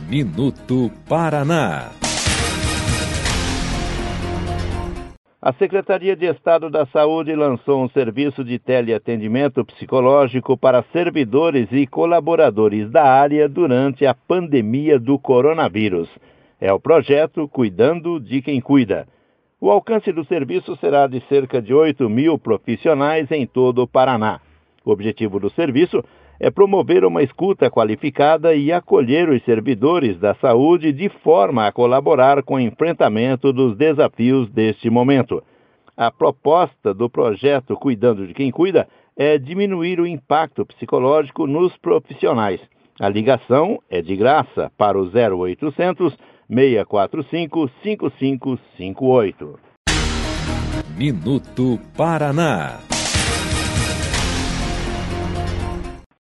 Minuto Paraná. A Secretaria de Estado da Saúde lançou um serviço de teleatendimento psicológico para servidores e colaboradores da área durante a pandemia do coronavírus. É o projeto Cuidando de Quem Cuida. O alcance do serviço será de cerca de 8.000 profissionais em todo o Paraná. O objetivo do serviço é promover uma escuta qualificada e acolher os servidores da saúde de forma a colaborar com o enfrentamento dos desafios deste momento. A proposta do projeto Cuidando de Quem Cuida é diminuir o impacto psicológico nos profissionais. A ligação é de graça para o 0800 645 5558. Minuto Paraná.